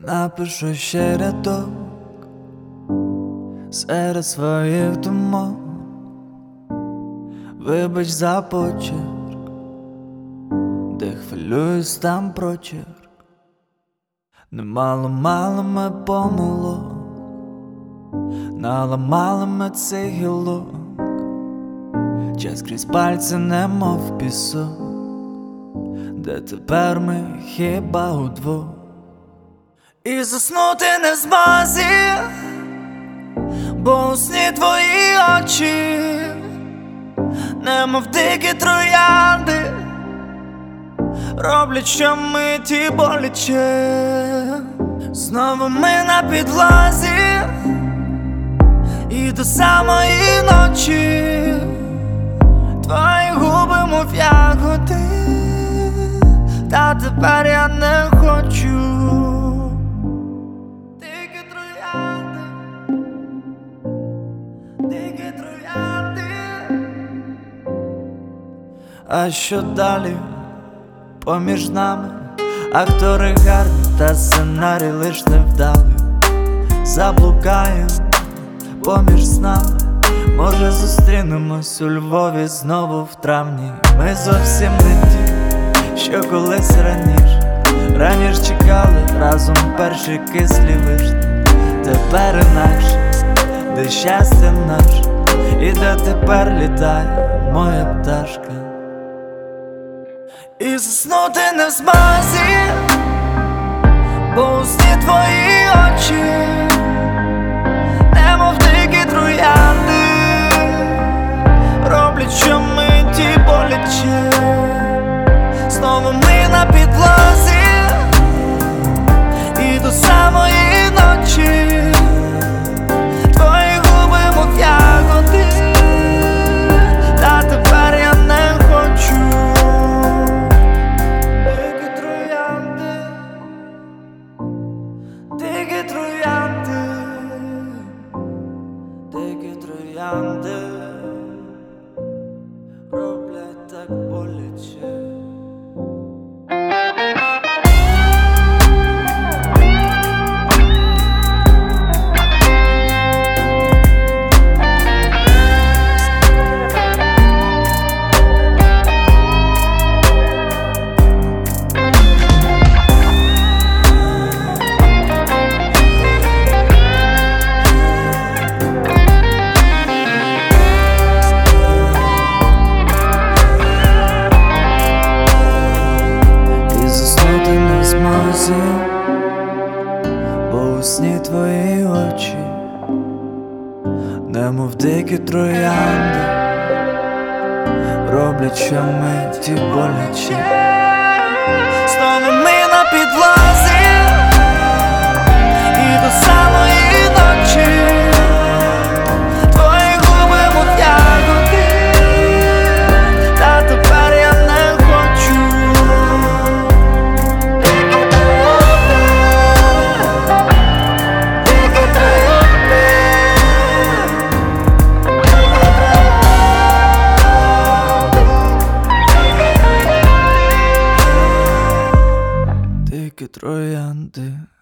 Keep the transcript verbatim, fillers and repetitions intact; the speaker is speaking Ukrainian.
Напишу ще рядок серед своїх думок. Вибач за почерк, де хвилююсь, там прочерк. Немало-мало ми помилок, наламали ми цей гілок. Час крізь пальці немов пісок, де тепер ми хіба удвох. І заснути не в змозі, бо у сні твої очі немов дикі троянди, роблять щомиті боляче. Знову ми на підлозі, і до самої ночі твої губи, мов ягоди, та тепер я не хочу. Дикі троянди, дикі троянди. А що далі поміж нами? Актори гарні, та сценарій лиш невдалий. Заблукаєм поміж снами, може зустрінемось у Львові знову в травні. Ми зовсім не ті, що колись раніше. Раніше чекали разом перші кислі вишні. Тепер інакше, де щастя наше, і де тепер літає моя пташка. І заснути не в змозі, бо у сні твої очі немов дикі троянди, роблять щомиті боляче. Знову ми на підлозі, і до самої ночі твої губи, мов ягоди, та тепер я не хочу. Дикі троянди, дикі троянди, дикі троянди роблять так боляче. Бо у сні твої очі немов дикі троянди, роблять щомиті боляче. Знову ми на підлозі, і до самої ночі твої губи, мов ягоди, та тепер я не хочу. Дикі троянди.